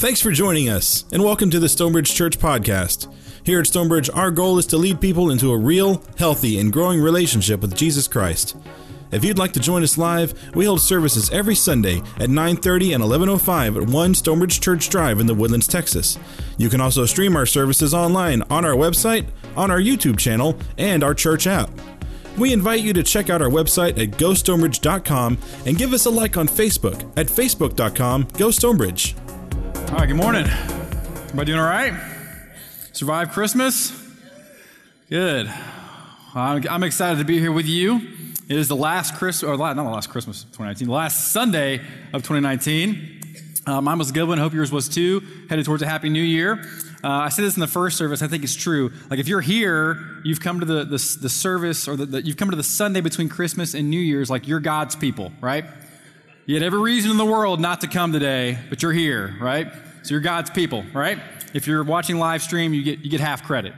Thanks for joining us, and welcome to the Stonebridge Church Podcast. Here at Stonebridge, our goal is to lead people into a real, healthy, and growing relationship with Jesus Christ. If you'd like to join us live, we hold services every Sunday at 9:30 and 11:05 at 1 Stonebridge Church Drive in the Woodlands, Texas. You can also stream our services online on our website, on our YouTube channel, and our church app. We invite you to check out our website at gostonebridge.com and give us a like on Facebook at facebook.com/GoStonebridge. All right, good morning. Everybody doing all right? Survived Christmas? Good. I'm excited to be here with you. It is the last Christmas, or not the last Christmas of 2019, the last Sunday of 2019. Mine was a good one. I hope yours was too. Headed towards a Happy New Year. I said this in the first service. I think it's true. Like if you're here, you've come to the service, or you've come to the Sunday between Christmas and New Year's, like you're God's people, right? You had every reason in the world not to come today, but you're here, right? So you're God's people, right? If you're watching live stream, you get half credit.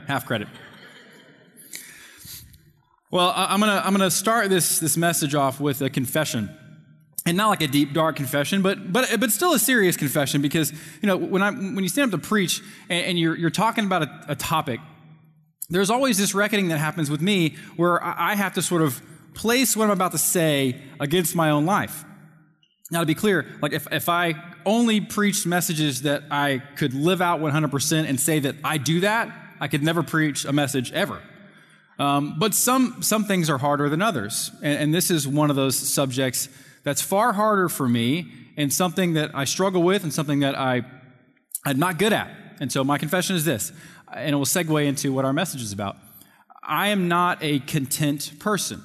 Well, I'm gonna start this message off with a confession, and not like a deep, dark confession, but still a serious confession, because when you stand up to preach and you're talking about a topic, there's always this reckoning that happens with me where I have to sort of place what I'm about to say against my own life. Now, to be clear, like if I only preached messages that I could live out 100% and say that I do that, I could never preach a message ever. But some things are harder than others, and this is one of those subjects that's far harder for me, and something that I struggle with, and something that I'm not good at. And so my confession is this, and it will segue into what our message is about. I am not a content person.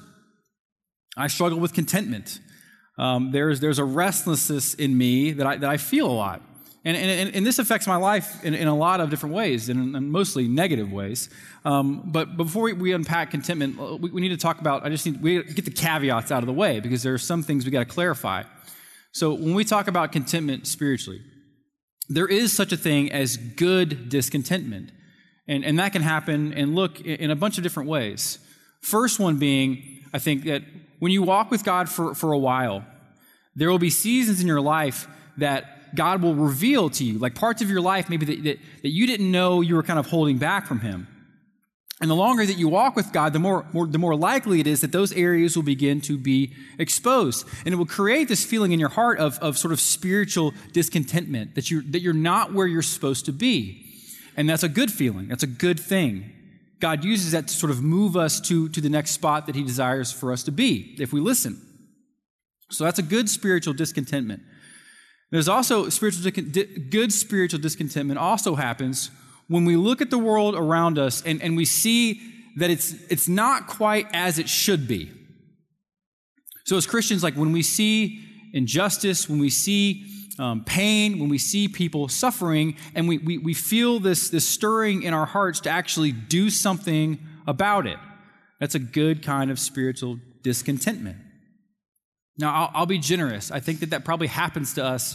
I struggle with contentment. There's a restlessness in me that I feel a lot. And this affects my life in a lot of different ways, and mostly negative ways. But before we unpack contentment, we need to talk about, we get the caveats out of the way, because there are some things we got to clarify. So when we talk about contentment spiritually, there is such a thing as good discontentment. And that can happen and look in a bunch of different ways. First one being, I think that when you walk with God for a while, there will be seasons in your life that God will reveal to you, like parts of your life maybe that you didn't know you were kind of holding back from Him. And the longer that you walk with God, the more likely it is that those areas will begin to be exposed. And it will create this feeling in your heart of sort of spiritual discontentment, that you're not where you're supposed to be. And that's a good feeling. That's a good thing. God uses that to sort of move us to the next spot that He desires for us to be, if we listen. So that's a good spiritual discontentment. There's also good spiritual discontentment also happens when we look at the world around us and we see that it's not quite as it should be. So as Christians, like when we see injustice, when we see pain, when we see people suffering, and we feel this stirring in our hearts to actually do something about it, that's a good kind of spiritual discontentment. Now, I'll be generous. I think that probably happens to us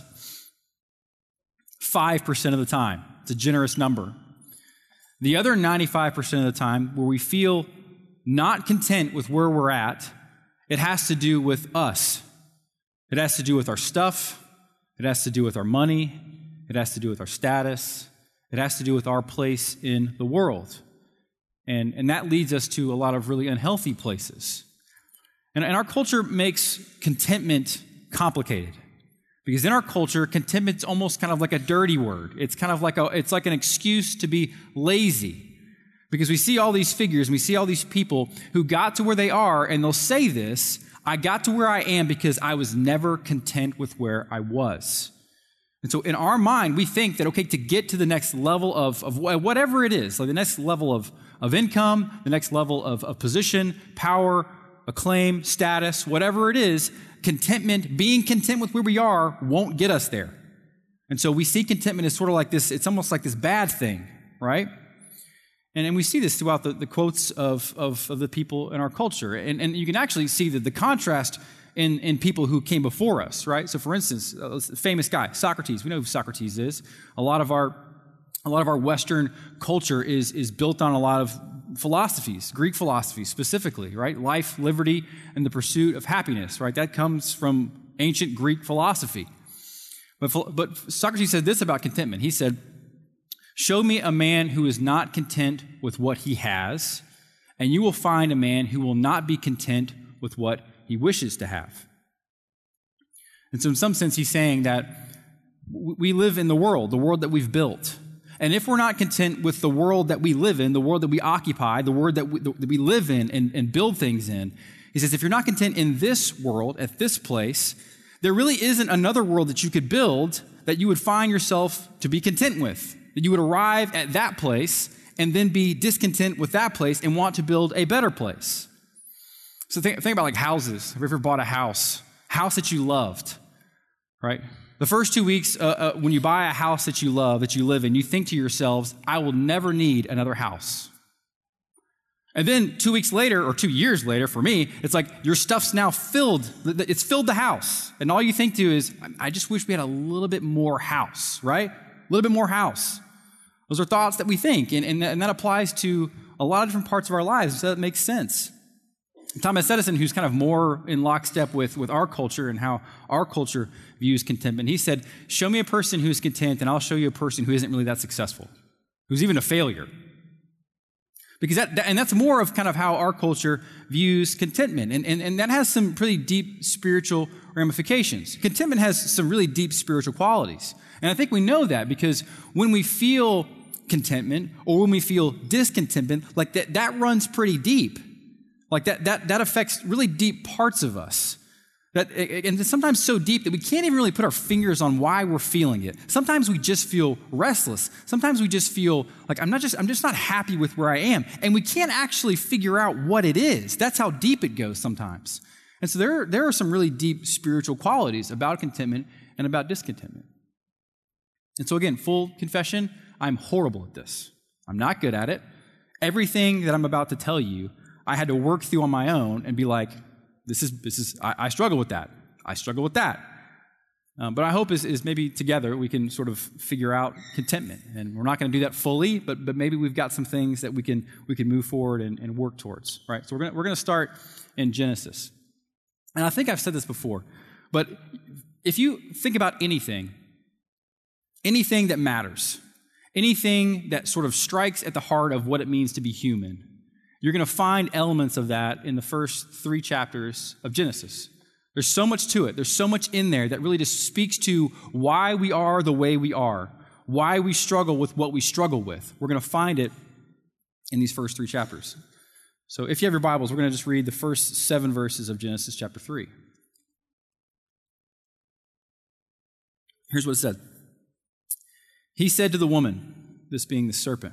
5% of the time. It's a generous number. The other 95% of the time, where we feel not content with where we're at, it has to do with us. It has to do with our stuff. It has to do with our money. It has to do with our status. It has to do with our place in the world. And that leads us to a lot of really unhealthy places. And our culture makes contentment complicated, because in our culture, contentment's almost kind of like a dirty word. It's kind of like it's like an excuse to be lazy, because we see all these figures and we see all these people who got to where they are, and they'll say this: I got to where I am because I was never content with where I was. And so in our mind, we think that, okay, to get to the next level of whatever it is, like the next level of income, the next level of position, power, acclaim, status, whatever it is, contentment, being content with where we are, won't get us there. And so we see contentment as sort of like this, it's almost like this bad thing, right? And we see this throughout the quotes of the people in our culture. And you can actually see the contrast in people who came before us, right? So for instance, a famous guy, Socrates. We know who Socrates is. A lot of our Western culture is built on a lot of philosophies, Greek philosophies specifically, right? Life, liberty, and the pursuit of happiness, right? That comes from ancient Greek philosophy. But Socrates said this about contentment. He said, show me a man who is not content with what he has, and you will find a man who will not be content with what he wishes to have. And so in some sense, he's saying that we live in the world that we've built. And if we're not content with the world that we live in, the world that we occupy, the world that we live in and build things in, he says, if you're not content in this world, at this place, there really isn't another world that you could build that you would find yourself to be content with, that you would arrive at that place and then be discontent with that place and want to build a better place. So think about like houses. Have you ever bought a house that you loved, right? The first 2 weeks, when you buy a house that you love, that you live in, you think to yourselves, I will never need another house. And then 2 weeks later, or 2 years later, for me, it's like your stuff's now filled. It's filled the house. And all you think to is, I just wish we had a little bit more house, right? A little bit more house. Those are thoughts that we think, and that applies to a lot of different parts of our lives, so that makes sense. Thomas Edison, who's kind of more in lockstep with our culture and how our culture views contentment, he said, show me a person who's content, and I'll show you a person who isn't really that successful, who's even a failure. Because that's more of kind of how our culture views contentment. And that has some pretty deep spiritual ramifications. Contentment has some really deep spiritual qualities. And I think we know that because when we feel contentment or when we feel discontentment, like that runs pretty deep. Like that affects really deep parts of us. And it's sometimes so deep that we can't even really put our fingers on why we're feeling it. Sometimes we just feel restless. Sometimes we just feel like I'm just not happy with where I am. And we can't actually figure out what it is. That's how deep it goes sometimes. And so there are some really deep spiritual qualities about contentment and about discontentment. And so again, full confession, I'm horrible at this. I'm not good at it. Everything that I'm about to tell you, I had to work through on my own and be like, I struggle with that. I struggle with that. But I hope is maybe together we can sort of figure out contentment. And we're not going to do that fully, but maybe we've got some things that we can move forward and work towards. Right? So we're going to start in Genesis. And I think I've said this before, but if you think about anything that matters, anything that sort of strikes at the heart of what it means to be human, you're going to find elements of that in the first 3 chapters of Genesis. There's so much to it. There's so much in there that really just speaks to why we are the way we are, why we struggle with what we struggle with. We're going to find it in these first 3 chapters. So if you have your Bibles, we're going to just read the first 7 verses of Genesis chapter 3. Here's what it said. He said to the woman, this being the serpent,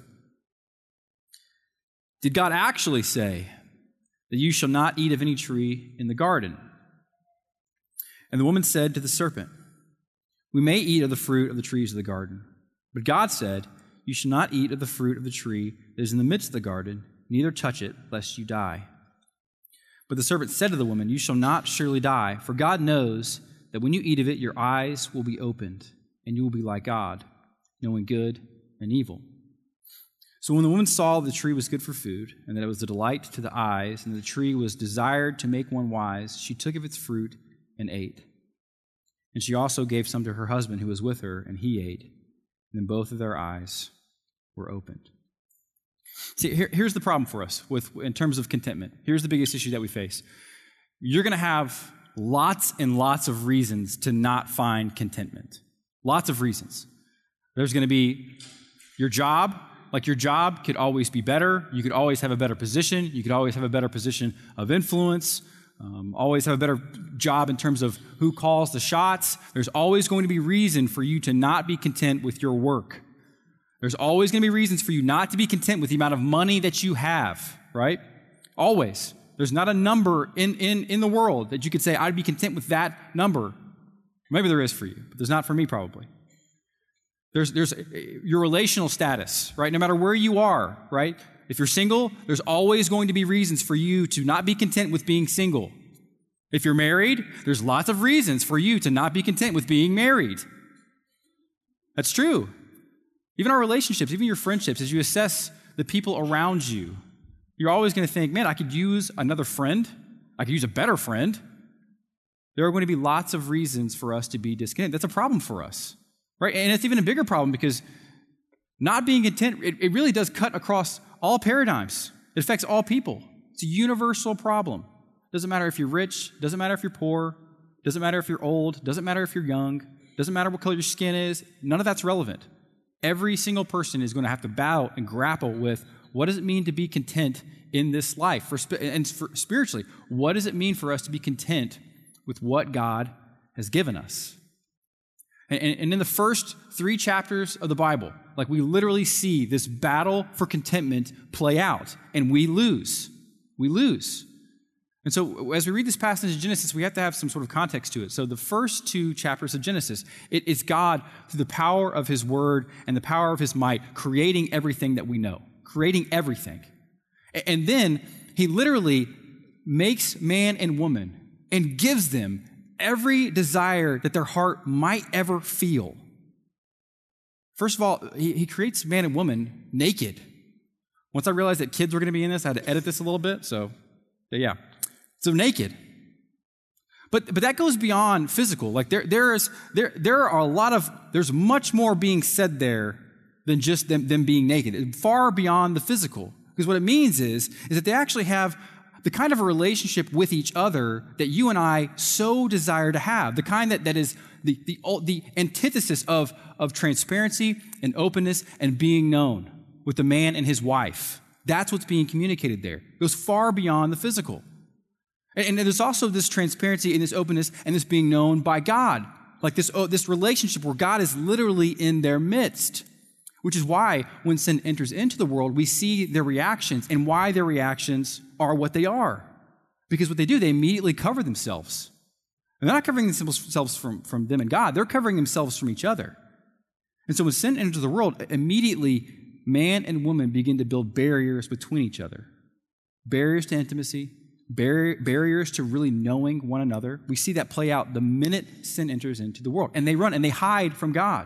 did God actually say that you shall not eat of any tree in the garden? And the woman said to the serpent, we may eat of the fruit of the trees of the garden. But God said, you shall not eat of the fruit of the tree that is in the midst of the garden, neither touch it, lest you die. But the serpent said to the woman, you shall not surely die, for God knows that when you eat of it, your eyes will be opened, and you will be like God, knowing good and evil. So when the woman saw the tree was good for food, and that it was a delight to the eyes, and the tree was desired to make one wise, she took of its fruit and ate. And she also gave some to her husband who was with her, and he ate. And then both of their eyes were opened. See, here's the problem for us in terms of contentment. Here's the biggest issue that we face. You're going to have lots and lots of reasons to not find contentment. Lots of reasons. There's going to be your job. Like your job could always be better. You could always have a better position. You could always have a better position of influence. Always have a better job in terms of who calls the shots. There's always going to be reason for you to not be content with your work. There's always going to be reasons for you not to be content with the amount of money that you have, right? Always. There's not a number in the world that you could say, I'd be content with that number. Maybe there is for you, but there's not for me probably. There's your relational status, right? No matter where you are, right? If you're single, there's always going to be reasons for you to not be content with being single. If you're married, there's lots of reasons for you to not be content with being married. That's true. Even our relationships, even your friendships, as you assess the people around you, you're always going to think, man, I could use another friend. I could use a better friend. there are going to be lots of reasons for us to be discontent. That's a problem for us, right? And it's even a bigger problem because not being content, it really does cut across all paradigms. It affects all people. It's a universal problem. Doesn't matter if you're rich, doesn't matter if you're poor, doesn't matter if you're old, doesn't matter if you're young, doesn't matter what color your skin is. None of that's relevant. Every single person is going to have to battle and grapple with what does it mean to be content in this life? And spiritually, what does it mean for us to be content with what God has given us? And in the first 3 chapters of the Bible, like we literally see this battle for contentment play out, and we lose. We lose. And so as we read this passage of Genesis, we have to have some sort of context to it. So the first 2 chapters of Genesis, it is God, through the power of his word and the power of his might, creating everything that we know, creating everything. And then he literally makes man and woman and gives them every desire that their heart might ever feel. First of all, he creates man and woman naked. Once I realized that kids were going to be in this, I had to edit this a little bit. So naked. But that goes beyond physical. Like there are a lot of, there's much more being said there than just them being naked, far beyond the physical. Because what it means is that they actually have the kind of a relationship with each other that you and I so desire to have, the kind that is the antithesis of transparency and openness and being known with the man and his wife. That's what's being communicated there. It goes far beyond the physical. And there's also this transparency and this openness and this being known by God, like this relationship where God is literally in their midst, which is why when sin enters into the world, we see their reactions and why their reactions are what they are. Because what they do, they immediately cover themselves. And they're not covering themselves from them and God, they're covering themselves from each other. And so when sin enters the world, immediately man and woman begin to build barriers between each other. Barriers to intimacy, barriers to really knowing one another. We see that play out the minute sin enters into the world. And they run and they hide from God.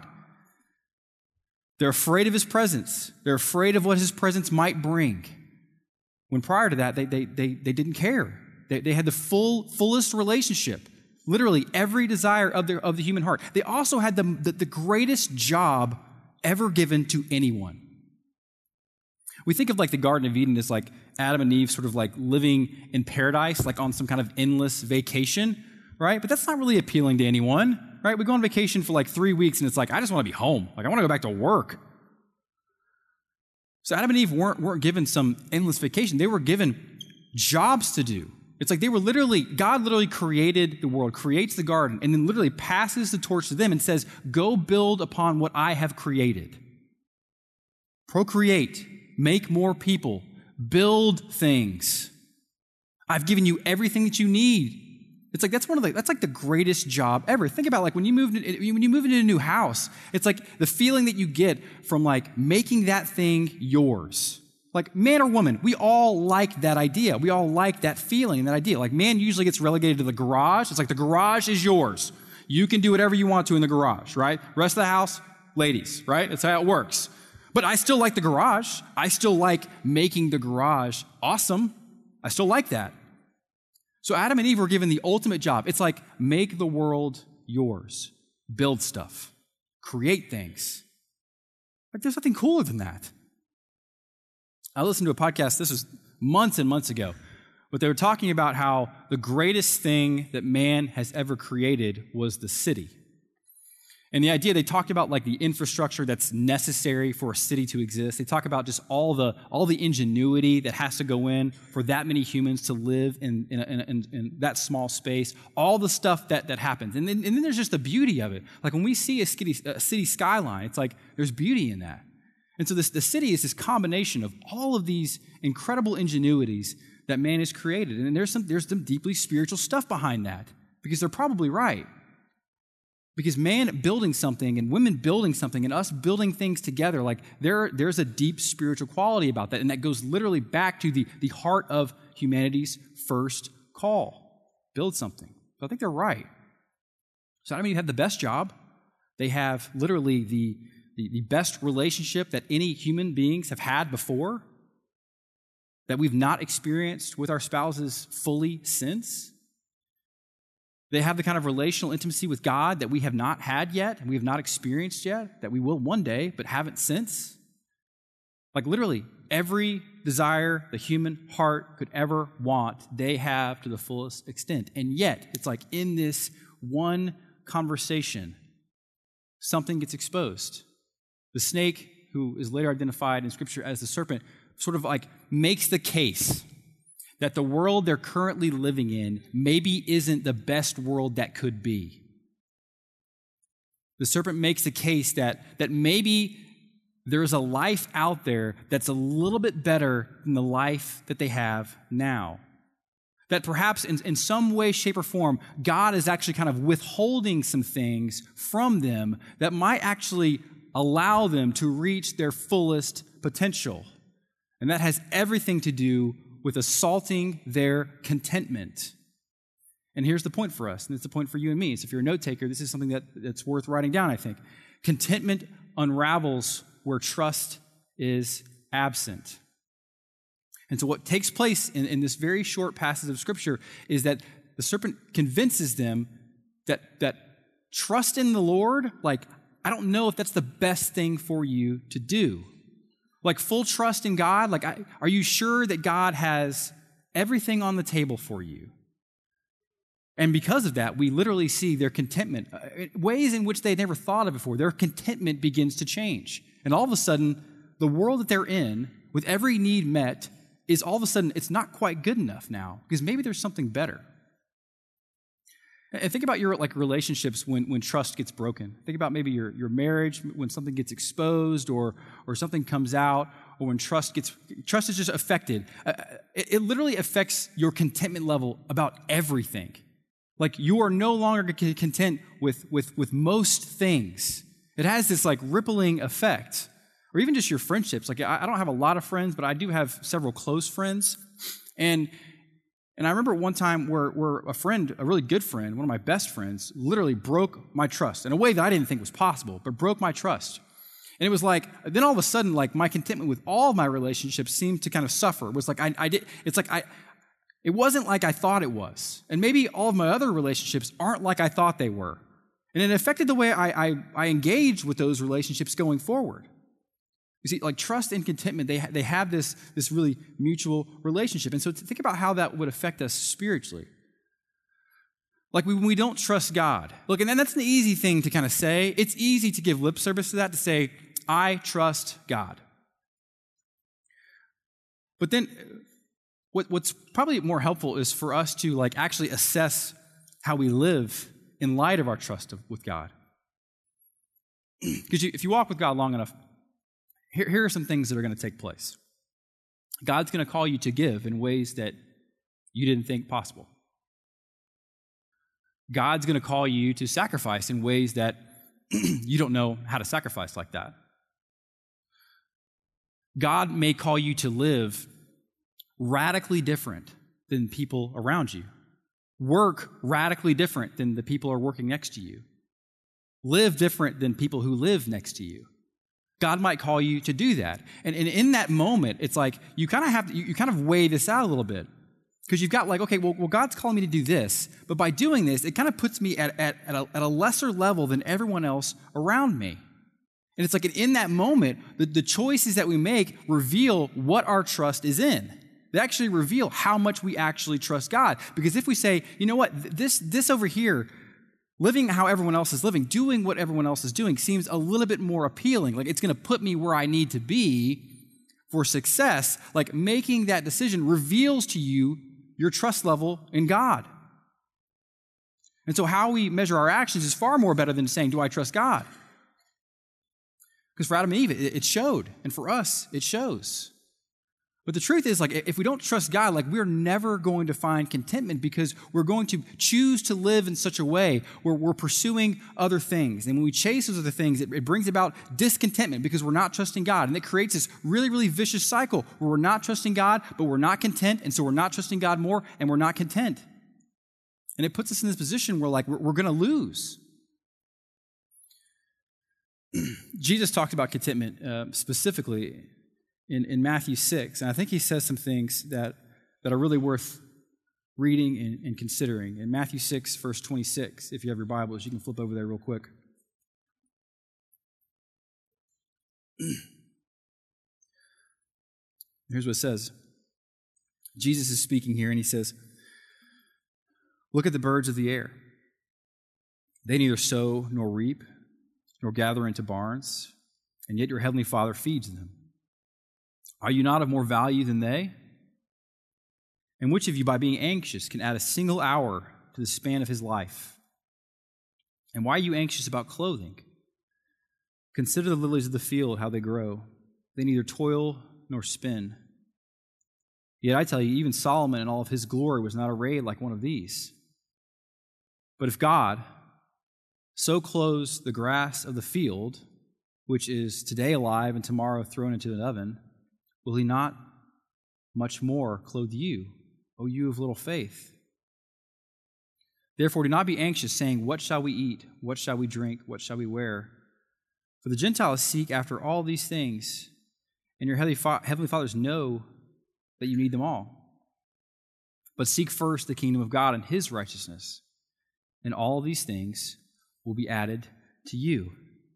They're afraid of his presence. They're afraid of what his presence might bring. When prior to that, they didn't care. They had the fullest relationship. Literally every desire of the human heart. They also had the greatest job ever given to anyone. We think of like the Garden of Eden as like Adam and Eve sort of like living in paradise, like on some kind of endless vacation, right? But that's not really appealing to anyone, right? We go on vacation for like 3 weeks and it's like, I just want to be home. Like I want to go back to work. So Adam and Eve weren't given some endless vacation. They were given jobs to do. It's like God literally created the world, creates the garden, and then literally passes the torch to them and says, go build upon what I have created. Procreate, make more people, build things. I've given you everything that you need. It's like that's like the greatest job ever. Think about like when you move into a new house, it's like the feeling that you get from like making that thing yours. Like man or woman, we all like that idea. We all like that feeling and that idea. Like man usually gets relegated to the garage. It's like the garage is yours. You can do whatever you want to in the garage, right? Rest of the house, ladies, right? That's how it works. But I still like the garage. I still like making the garage awesome. I still like that. So Adam and Eve were given the ultimate job. It's like make the world yours. Build stuff. Create things. Like there's nothing cooler than that. I listened to a podcast, this was months and months ago, but they were talking about how the greatest thing that man has ever created was the city. And the idea, they talked about like the infrastructure that's necessary for a city to exist. They talk about just all the ingenuity that has to go in for that many humans to live in that small space, all the stuff that happens. And then there's just the beauty of it. Like when we see a city skyline, it's like there's beauty in that. And so the city is this combination of all of these incredible ingenuities that man has created. And there's some deeply spiritual stuff behind that, because they're probably right. Because man building something and women building something and us building things together, like there's a deep spiritual quality about that. And that goes literally back to the heart of humanity's first call. Build something. So I think they're right. So Adam and Eve had the best job. They have literally the best relationship that any human beings have had before, that we've not experienced with our spouses fully since. They have the kind of relational intimacy with God that we have not had yet, and we have not experienced yet, that we will one day, but haven't since. Like literally, every desire the human heart could ever want, they have to the fullest extent. And yet, it's like in this one conversation, something gets exposed. The snake, who is later identified in Scripture as the serpent, sort of like makes the case that the world they're currently living in maybe isn't the best world that could be. The serpent makes the case that maybe there's a life out there that's a little bit better than the life that they have now. That perhaps in some way, shape, or form, God is actually kind of withholding some things from them that might actually allow them to reach their fullest potential. And that has everything to do with assaulting their contentment. And here's the point for us, and it's the point for you and me. So if you're a note taker, this is something that's worth writing down, I think. Contentment unravels where trust is absent. And so what takes place in this very short passage of Scripture is that the serpent convinces them that trust in the Lord, like, I don't know if that's the best thing for you to do. Like full trust in God, like, are you sure that God has everything on the table for you? And because of that, we literally see their contentment, ways in which they never thought of before. Their contentment begins to change. And all of a sudden, the world that they're in, with every need met, is all of a sudden, it's not quite good enough now, because maybe there's something better. And think about your relationships when trust gets broken. Think about maybe your marriage, when something gets exposed or something comes out, or when trust is just affected. It literally affects your contentment level about everything. Like you are no longer content with most things. It has this like rippling effect. Or even just your friendships. Like I don't have a lot of friends, but I do have several close friends. And I remember one time where a friend, a really good friend, one of my best friends, literally broke my trust in a way that I didn't think was possible, but broke my trust. And it was like, then all of a sudden, like my contentment with all of my relationships seemed to kind of suffer. It was like it wasn't like I thought it was. And maybe all of my other relationships aren't like I thought they were. And it affected the way I engage with those relationships going forward. You see, like trust and contentment, they have this really mutual relationship. And so think about how that would affect us spiritually. Like when we don't trust God. Look, and that's an easy thing to kind of say. It's easy to give lip service to that, to say, I trust God. But then what's probably more helpful is for us to like actually assess how we live in light of our trust with God. Because if you walk with God long enough, here are some things that are going to take place. God's going to call you to give in ways that you didn't think possible. God's going to call you to sacrifice in ways that you don't know how to sacrifice like that. God may call you to live radically different than people around you. Work radically different than the people who are working next to you. Live different than people who live next to you. God might call you to do that. And in that moment, it's like you kind of weigh this out a little bit. Because you've got like, okay, well, God's calling me to do this, but by doing this, it kind of puts me at a lesser level than everyone else around me. And it's like in that moment, the choices that we make reveal what our trust is in. They actually reveal how much we actually trust God. Because if we say, you know what, this over here, living how everyone else is living, doing what everyone else is doing seems a little bit more appealing. Like it's going to put me where I need to be for success. Like making that decision reveals to you your trust level in God. And so how we measure our actions is far more better than saying, do I trust God? Because for Adam and Eve, it showed. And for us, it shows. But the truth is, like, if we don't trust God, like, we're never going to find contentment because we're going to choose to live in such a way where we're pursuing other things. And when we chase those other things, it brings about discontentment because we're not trusting God. And it creates this really, really vicious cycle where we're not trusting God, but we're not content. And so we're not trusting God more, and we're not content. And it puts us in this position where, like, we're going to lose. Jesus talked about contentment specifically in Matthew 6, and I think he says some things that are really worth reading and considering. In Matthew 6, verse 26, if you have your Bibles, you can flip over there real quick. Here's what it says. Jesus is speaking here, and he says, "Look at the birds of the air. They neither sow nor reap, nor gather into barns, and yet your heavenly Father feeds them. Are you not of more value than they? And which of you, by being anxious, can add a single hour to the span of his life? And why are you anxious about clothing? Consider the lilies of the field, how they grow. They neither toil nor spin. Yet I tell you, even Solomon in all of his glory was not arrayed like one of these. But if God so clothes the grass of the field, which is today alive and tomorrow thrown into an oven, will he not much more clothe you, O you of little faith? Therefore do not be anxious, saying, what shall we eat? What shall we drink? What shall we wear? For the Gentiles seek after all these things, and your heavenly Fathers know that you need them all. But seek first the kingdom of God and his righteousness, and all these things will be added to you."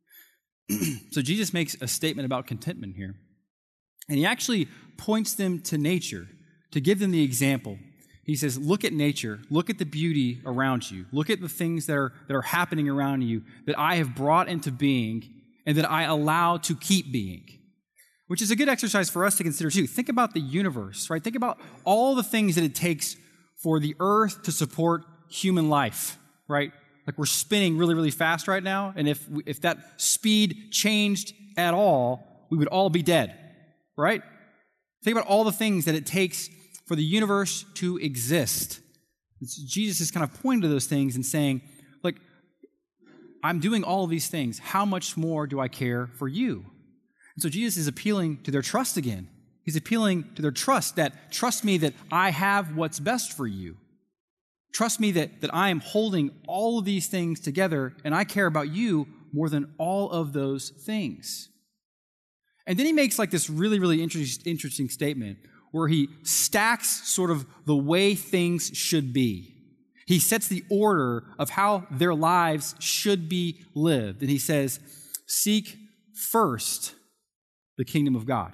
So Jesus makes a statement about contentment here. And he actually points them to nature to give them the example. He says, look at nature, look at the beauty around you, look at the things that are happening around you that I have brought into being and that I allow to keep being, which is a good exercise for us to consider too. Think about the universe, right? Think about all the things that it takes for the earth to support human life, right? Like we're spinning really, really fast right now, and if that speed changed at all, we would all be dead, right? Think about all the things that it takes for the universe to exist. Jesus is kind of pointing to those things and saying, like, I'm doing all of these things. How much more do I care for you? And so Jesus is appealing to their trust again. He's appealing to their trust that, trust me that I have what's best for you. Trust me that I am holding all of these things together and I care about you more than all of those things. And then he makes like this really, really interesting statement where he stacks sort of the way things should be. He sets the order of how their lives should be lived. And he says, seek first the kingdom of God.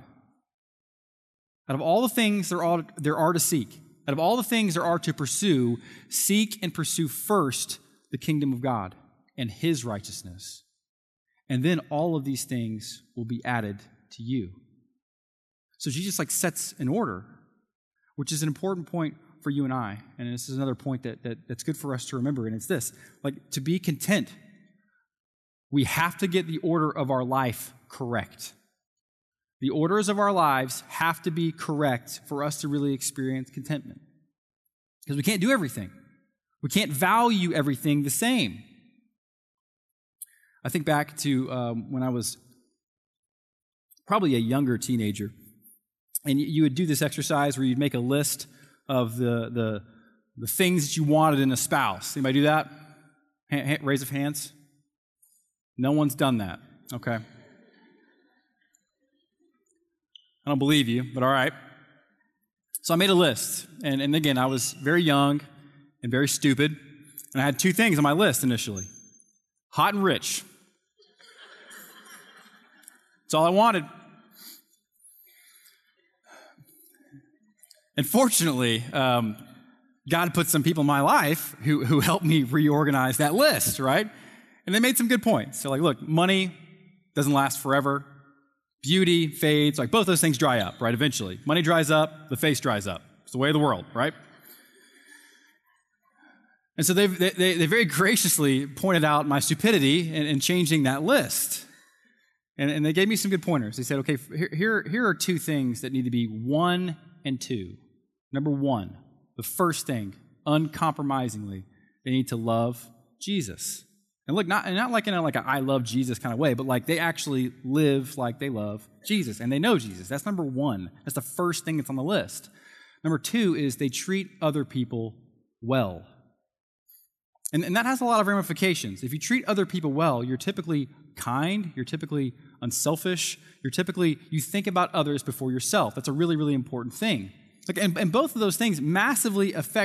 Out of all the things there are to seek, out of all the things there are to pursue, seek and pursue first the kingdom of God and his righteousness. And then all of these things will be added to you. So Jesus sets an order, which is an important point for you and I. And this is another point that's good for us to remember, and it's this. To be content, we have to get the order of our life correct. The orders of our lives have to be correct for us to really experience contentment. Because we can't do everything. We can't value everything the same. I think back to when I was probably a younger teenager, and you would do this exercise where you'd make a list of the things that you wanted in a spouse. Anybody do that? Raise of hands. No one's done that. Okay. I don't believe you, but all right. So I made a list, and again, I was very young and very stupid, and I had two things on my list initially. Hot and rich. That's all I wanted. And fortunately, God put some people in my life who helped me reorganize that list, right? And they made some good points. So look, money doesn't last forever. Beauty fades. Both those things dry up, right? Eventually. Money dries up, the face dries up. It's the way of the world, right? And so they very graciously pointed out my stupidity in changing that list. And they gave me some good pointers. They said, okay, here are two things that need to be 1 and 2. Number 1, the first thing, uncompromisingly, they need to love Jesus. And look, not like in a I love Jesus kind of way, but they actually live like they love Jesus and they know Jesus. That's number 1. That's the first thing that's on the list. Number 2 is they treat other people well. And that has a lot of ramifications. If you treat other people well, you're typically kind, you're typically unselfish, you think about others before yourself. That's a really, really important thing. And both of those things massively affect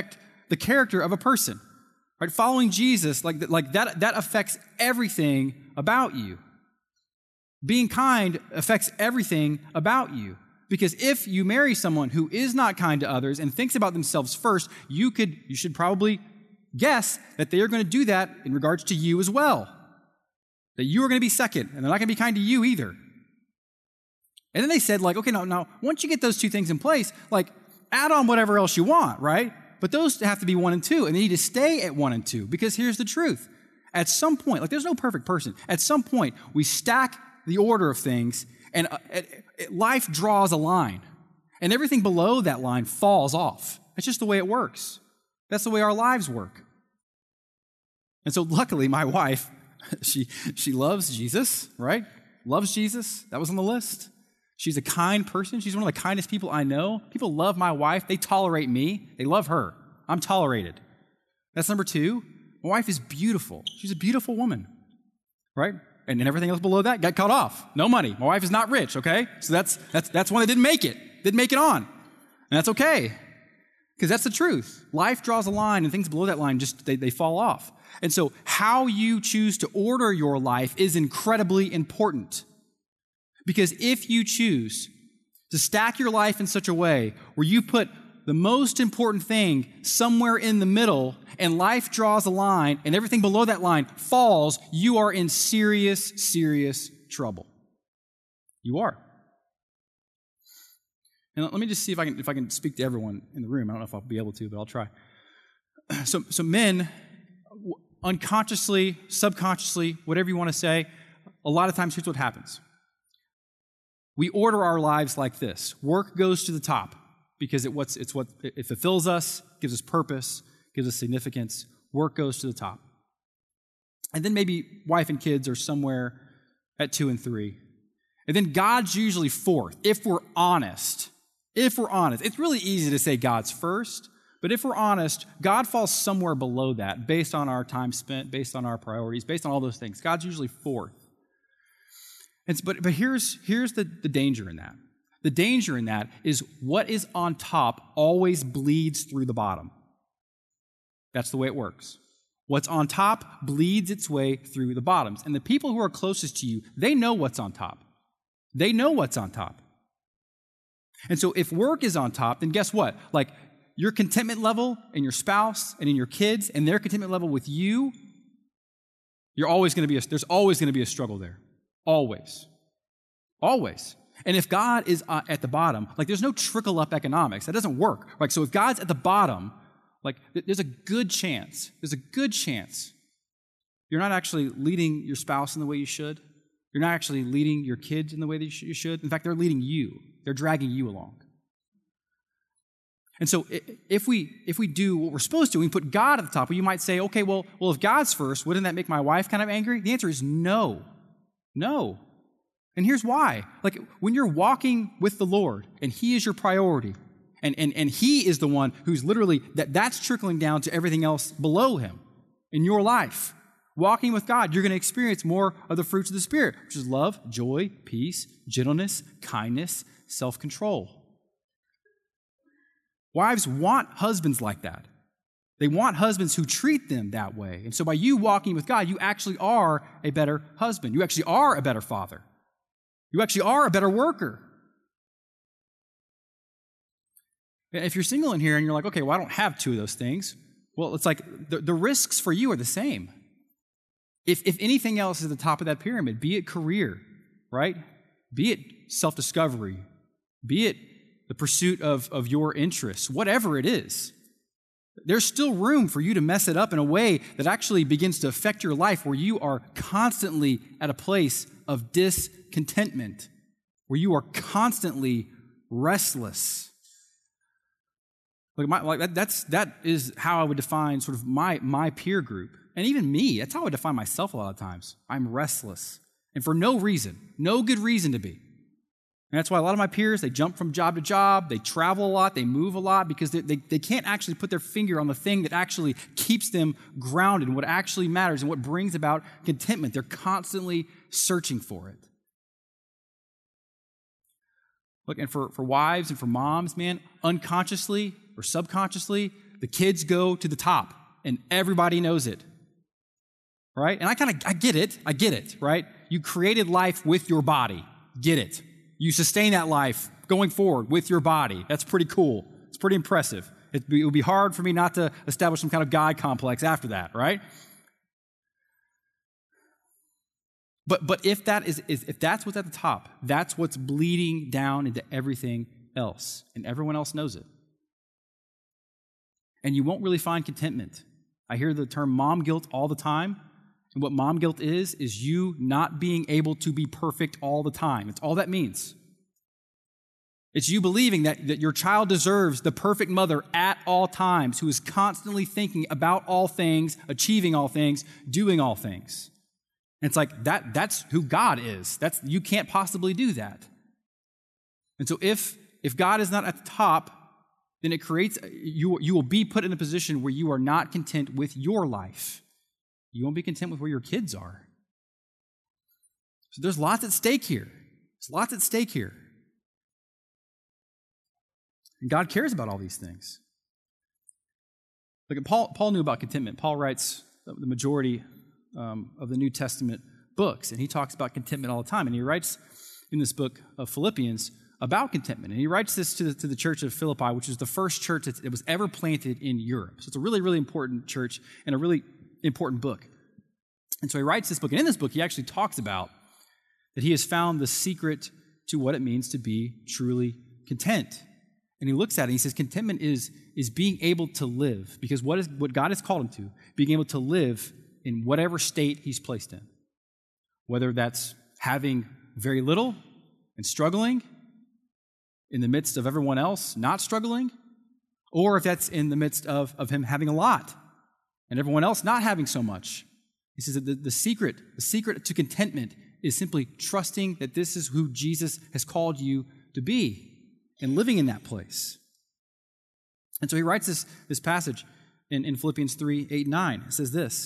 the character of a person. Right? Following Jesus, like that affects everything about you. Being kind affects everything about you. Because if you marry someone who is not kind to others and thinks about themselves first, you should probably guess that they are going to do that in regards to you as well. That you are going to be second, and they're not going to be kind to you either. And then they said, like, okay, now, once you get those two things in place, like, add on whatever else you want, right? But those have to be 1 and 2, and they need to stay at 1 and 2, because here's the truth. At some point, like, there's no perfect person. At some point, we stack the order of things, and life draws a line, and everything below that line falls off. That's just the way it works. That's the way our lives work. And so luckily, my wife, she loves Jesus, right? Loves Jesus. That was on the list. She's a kind person. She's one of the kindest people I know. People love my wife. They tolerate me. They love her. I'm tolerated. That's number 2. My wife is beautiful. She's a beautiful woman, right? And then everything else below that got cut off. No money. My wife is not rich, okay? So that's one that didn't make it. Didn't make it on. And that's okay, because that's the truth. Life draws a line, and things below that line just, they fall off. And so how you choose to order your life is incredibly important. Because if you choose to stack your life in such a way where you put the most important thing somewhere in the middle and life draws a line and everything below that line falls, you are in serious, serious trouble. You are. And let me just see if I can speak to everyone in the room. I don't know if I'll be able to, but I'll try. So men, unconsciously, subconsciously, whatever you want to say, a lot of times here's what happens. We order our lives like this. Work goes to the top because it fulfills us, gives us purpose, gives us significance. Work goes to the top. And then maybe wife and kids are somewhere at 2 and 3. And then God's usually 4th, if we're honest. If we're honest. It's really easy to say God's first, but if we're honest, God falls somewhere below that based on our time spent, based on our priorities, based on all those things. God's usually 4th. But here's the danger in that. The danger in that is what is on top always bleeds through the bottom. That's the way it works. What's on top bleeds its way through the bottoms. And the people who are closest to you, they know what's on top. They know what's on top. And so if work is on top, then guess what? Like your contentment level in your spouse and in your kids and their contentment level with you, there's always going to be a struggle there. Always. Always. And if God is at the bottom, like there's no trickle-up economics. That doesn't work. Like, so if God's at the bottom, like there's a good chance you're not actually leading your spouse in the way you should. You're not actually leading your kids in the way that you should. In fact, they're leading you. They're dragging you along. And so if we do what we're supposed to, we put God at the top, well, you might say, okay, well, if God's first, wouldn't that make my wife kind of angry? The answer is no. No. And here's why. Like when you're walking with the Lord and He is your priority, and He is the one who's literally, that's trickling down to everything else below Him in your life. Walking with God, you're going to experience more of the fruits of the Spirit, which is love, joy, peace, gentleness, kindness, self-control. Wives want husbands like that. They want husbands who treat them that way. And so by you walking with God, you actually are a better husband. You actually are a better father. You actually are a better worker. If you're single in here and you're like, okay, well, I don't have 2 of those things. Well, it's like the risks for you are the same. If anything else is at the top of that pyramid, be it career, right? Be it self-discovery, be it the pursuit of your interests, whatever it is, there's still room for you to mess it up in a way that actually begins to affect your life where you are constantly at a place of discontentment, where you are constantly restless. That is how I would define sort of my peer group. And even me, that's how I would define myself a lot of times. I'm restless. And for no reason, no good reason to be. And that's why a lot of my peers, they jump from job to job, they travel a lot, they move a lot, because they can't actually put their finger on the thing that actually keeps them grounded and what actually matters and what brings about contentment. They're constantly searching for it. Look, and for wives and for moms, man, unconsciously or subconsciously, the kids go to the top, and everybody knows it, right? And I get it, right? You created life with your body, get it. You sustain that life going forward with your body. That's pretty cool. It's pretty impressive. It would be hard for me not to establish some kind of God complex after that, right? But if that's what's at the top, that's what's bleeding down into everything else, and everyone else knows it. And you won't really find contentment. I hear the term mom guilt all the time, and what mom guilt is you not being able to be perfect all the time. It's all that means. It's you believing that your child deserves the perfect mother at all times, who is constantly thinking about all things, achieving all things, doing all things. And it's like that's who God is. You can't possibly do that. And so if God is not at the top, then it creates, you will be put in a position where you are not content with your life. You won't be content with where your kids are. So there's lots at stake here. There's lots at stake here. And God cares about all these things. Look at Paul knew about contentment. Paul writes the majority of the New Testament books, and he talks about contentment all the time. And he writes in this book of Philippians about contentment. And he writes this to the church of Philippi, which is the first church that was ever planted in Europe. So it's a really, really important church and a really important book. And so he writes this book, and in this book he actually talks about that he has found the secret to what it means to be truly content. And he looks at it and he says contentment is being able to live, because what God has called him to, being able to live in whatever state he's placed in. Whether that's having very little and struggling in the midst of everyone else not struggling, or if that's in the midst of him having a lot and everyone else not having so much. He says that the secret to contentment is simply trusting that this is who Jesus has called you to be and living in that place. And so he writes this passage in Philippians 3, 8, 9. It says this.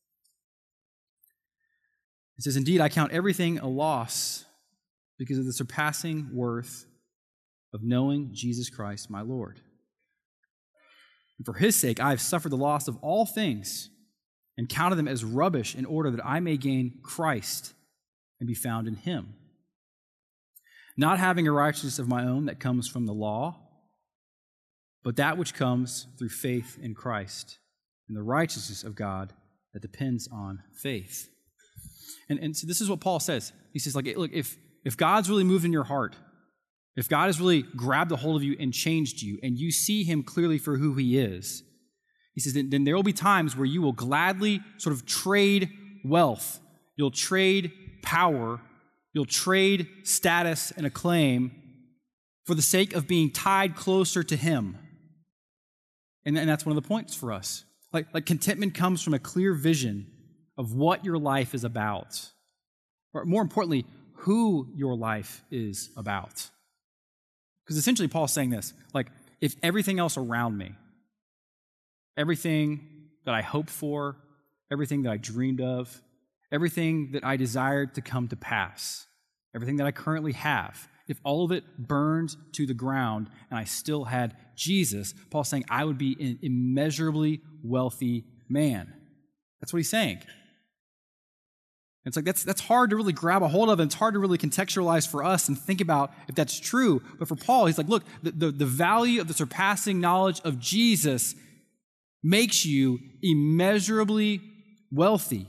It says, "Indeed, I count everything a loss because of the surpassing worth of knowing Jesus Christ, my Lord. And for his sake, I have suffered the loss of all things and counted them as rubbish in order that I may gain Christ and be found in him. Not having a righteousness of my own that comes from the law, but that which comes through faith in Christ, and the righteousness of God that depends on faith." And so this is what Paul says. He says, like, look, if God's really moved in your heart, if God has really grabbed a hold of you and changed you, and you see him clearly for who he is, he says, then there will be times where you will gladly sort of trade wealth. You'll trade power. You'll trade status and acclaim for the sake of being tied closer to him. And that's one of the points for us. Like contentment comes from a clear vision of what your life is about. Or more importantly, who your life is about. Because essentially Paul's saying this, like, if everything else around me, everything that I hoped for, everything that I dreamed of, everything that I desired to come to pass, everything that I currently have, if all of it burned to the ground and I still had Jesus, Paul's saying I would be an immeasurably wealthy man. That's what he's saying. It's like that's hard to really grab a hold of, and it's hard to really contextualize for us and think about if that's true. But for Paul, he's like, look, the value of the surpassing knowledge of Jesus makes you immeasurably wealthy.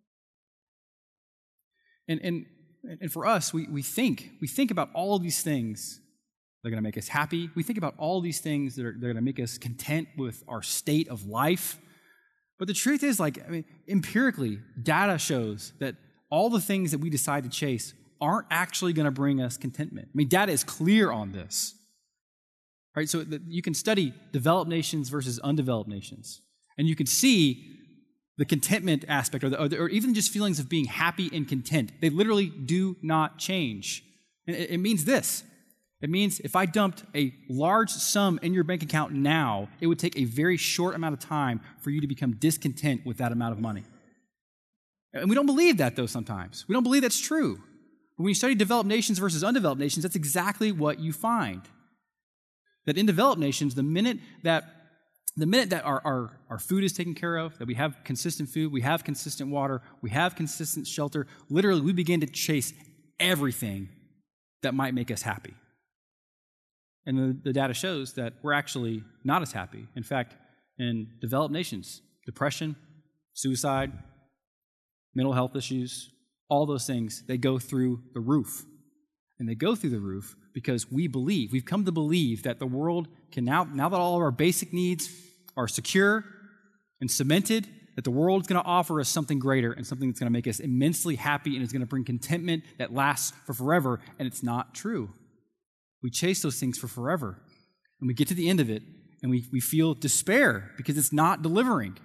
And for us, we think about all of these things that are going to make us happy. We think about all these things that are going to make us content with our state of life. But the truth is, empirically, data shows that all the things that we decide to chase aren't actually going to bring us contentment. Data is clear on this. Right? So you can study developed nations versus undeveloped nations, and you can see the contentment aspect, or even just feelings of being happy and content. They literally do not change. And it means this. It means if I dumped a large sum in your bank account now, it would take a very short amount of time for you to become discontent with that amount of money. And we don't believe that, though, sometimes. We don't believe that's true. But when you study developed nations versus undeveloped nations, that's exactly what you find. That in developed nations, the minute that The minute that our food is taken care of, that we have consistent food, we have consistent water, we have consistent shelter, literally we begin to chase everything that might make us happy. And the data shows that we're actually not as happy. In fact, in developed nations, depression, suicide, mental health issues, all those things, they go through the roof. And they go through the roof because we've come to believe that the world can now that all of our basic needs are secure and cemented, that the world is going to offer us something greater and something that's going to make us immensely happy and is going to bring contentment that lasts for forever. And it's not true. We chase those things for forever. And we get to the end of it and we feel despair because it's not delivering.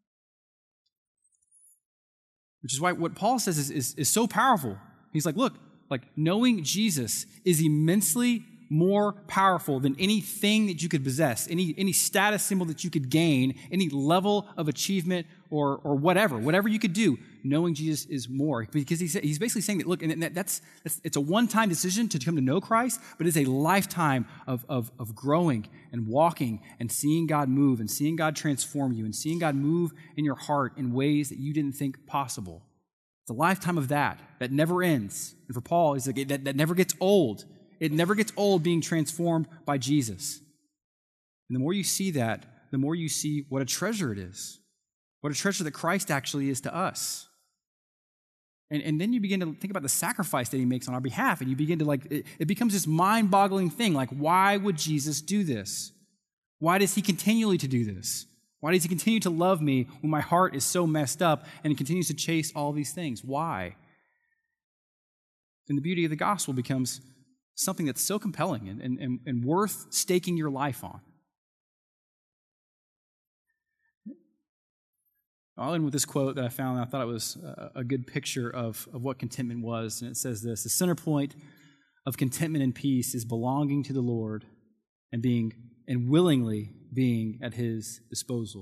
Which is why what Paul says is so powerful. He's like, look, knowing Jesus is immensely more powerful than anything that you could possess, any status symbol that you could gain, any level of achievement or whatever you could do. Knowing Jesus is more, because he's basically saying that, look, and it's a one-time decision to come to know Christ, but it's a lifetime of growing and walking and seeing God move and seeing God transform you and seeing God move in your heart in ways that you didn't think possible. It's a lifetime of that never ends. And for Paul, he's like, that never gets old. It never gets old being transformed by Jesus. And the more you see that, the more you see what a treasure it is. What a treasure that Christ actually is to us. And then you begin to think about the sacrifice that he makes on our behalf, and you begin to it becomes this mind-boggling thing. Like, why would Jesus do this? Why does he continually to do this? Why does he continue to love me when my heart is so messed up and he continues to chase all these things? Why? And the beauty of the gospel becomes something that's so compelling and worth staking your life on. I'll end with this quote that I found, and I thought it was a good picture of what contentment was. And it says this: the center point of contentment and peace is belonging to the Lord and willingly being at his disposal.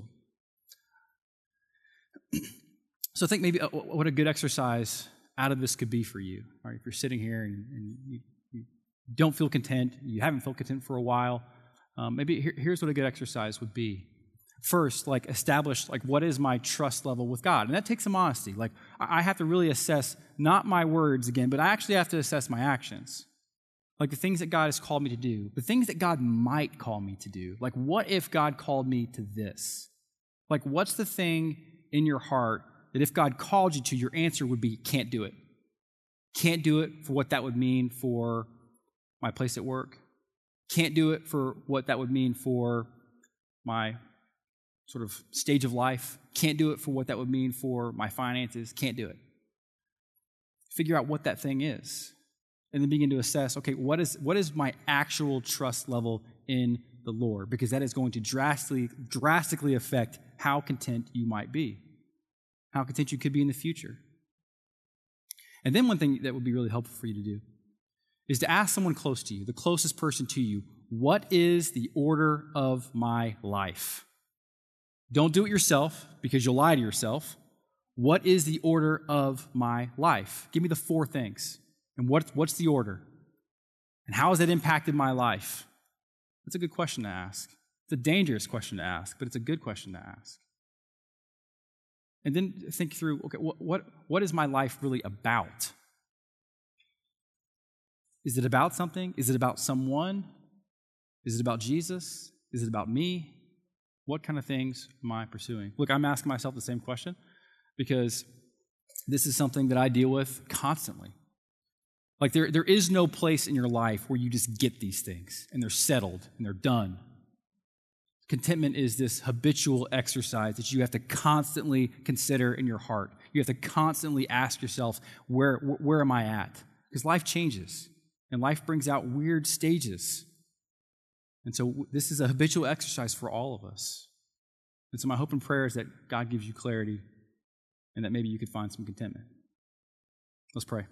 So I think maybe what a good exercise out of this could be for you. All right, if you're sitting here and you don't feel content, you haven't felt content for a while, maybe here's what a good exercise would be. First, establish what is my trust level with God? And that takes some honesty. I have to really assess not my words again, but I actually have to assess my actions. The things that God has called me to do, the things that God might call me to do. What if God called me to this? What's the thing in your heart that if God called you to, your answer would be, can't do it. Can't do it for what that would mean for my place at work. Can't do it for what that would mean for my sort of stage of life. Can't do it for what that would mean for my finances. Can't do it. Figure out what that thing is. And then begin to assess, okay, what is my actual trust level in the Lord? Because that is going to drastically affect how content you might be, how content you could be in the future. And then one thing that would be really helpful for you to do is to ask someone close to you, the closest person to you, what is the order of my life? Don't do it yourself because you'll lie to yourself. What is the order of my life? Give me the 4 things. And what's the order? And how has that impacted my life? That's a good question to ask. It's a dangerous question to ask, but it's a good question to ask. And then think through, okay, what is my life really about? Is it about something? Is it about someone? Is it about Jesus? Is it about me? What kind of things am I pursuing? Look, I'm asking myself the same question because this is something that I deal with constantly. There is no place in your life where you just get these things and they're settled and they're done. Contentment is this habitual exercise that you have to constantly consider in your heart. You have to constantly ask yourself, where am I at? Because life changes and life brings out weird stages. And so this is a habitual exercise for all of us. And so my hope and prayer is that God gives you clarity and that maybe you could find some contentment. Let's pray.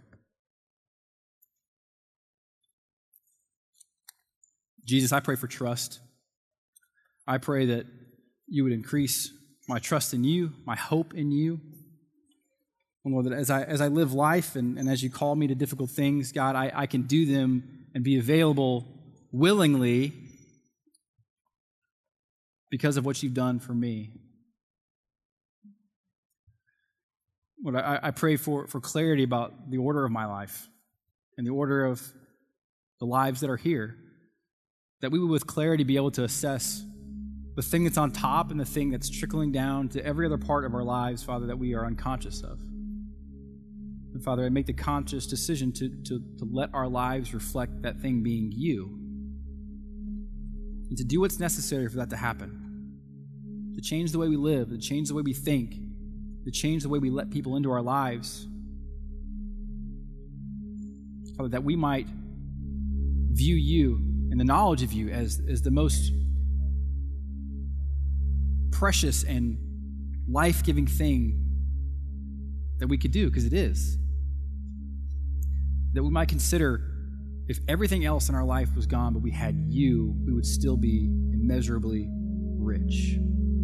Jesus, I pray for trust. I pray that you would increase my trust in you, my hope in you. And Lord, that as I live life and as you call me to difficult things, God, I can do them and be available willingly because of what you've done for me. Lord, I pray for clarity about the order of my life and the order of the lives that are here, that we would with clarity be able to assess the thing that's on top and the thing that's trickling down to every other part of our lives, Father, that we are unconscious of. And Father, I make the conscious decision to let our lives reflect that thing being you, and to do what's necessary for that to happen, to change the way we live, to change the way we think, to change the way we let people into our lives, Father, that we might view you and the knowledge of you as the most precious and life-giving thing that we could do, because it is. That we might consider, if everything else in our life was gone, but we had you, we would still be immeasurably rich.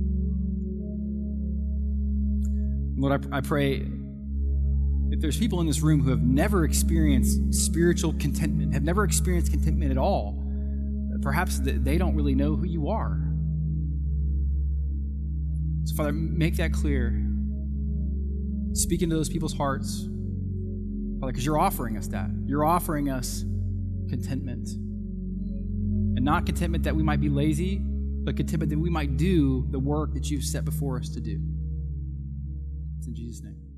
Lord, I pray, if there's people in this room who have never experienced spiritual contentment, have never experienced contentment at all, perhaps they don't really know who you are. So, Father, make that clear. Speak into those people's hearts, Father, because you're offering us that. You're offering us contentment. And not contentment that we might be lazy, but contentment that we might do the work that you've set before us to do. It's in Jesus' name.